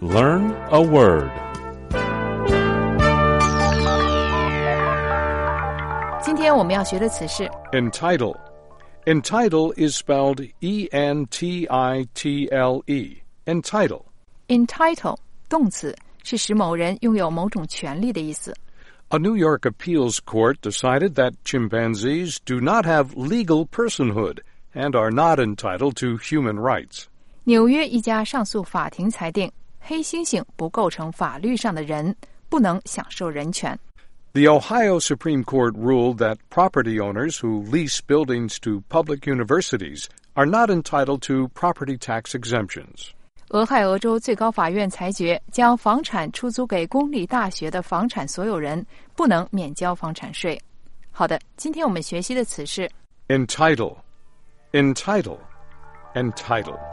Learn a word. 今天我们要学的词是 Entitle. Entitle is spelled E-N-T-I-T-L-E. Entitle. entitle 动词，是使某人拥有某种权利的意思。 A New York appeals court decided that chimpanzees do not have legal personhood and are not entitled to human rights. 纽约一家上诉法庭裁定，黑猩猩不构成法律上的人，不能享受人权。 The Ohio Supreme Court ruled that property owners who lease buildings to public universities are not entitled to property tax exemptions. 俄亥俄州最高法院裁决，将房产出租给公立大学的房产所有人不能免交房产税。好的，今天我们学习的词是 Entitle. Entitle. Entitle.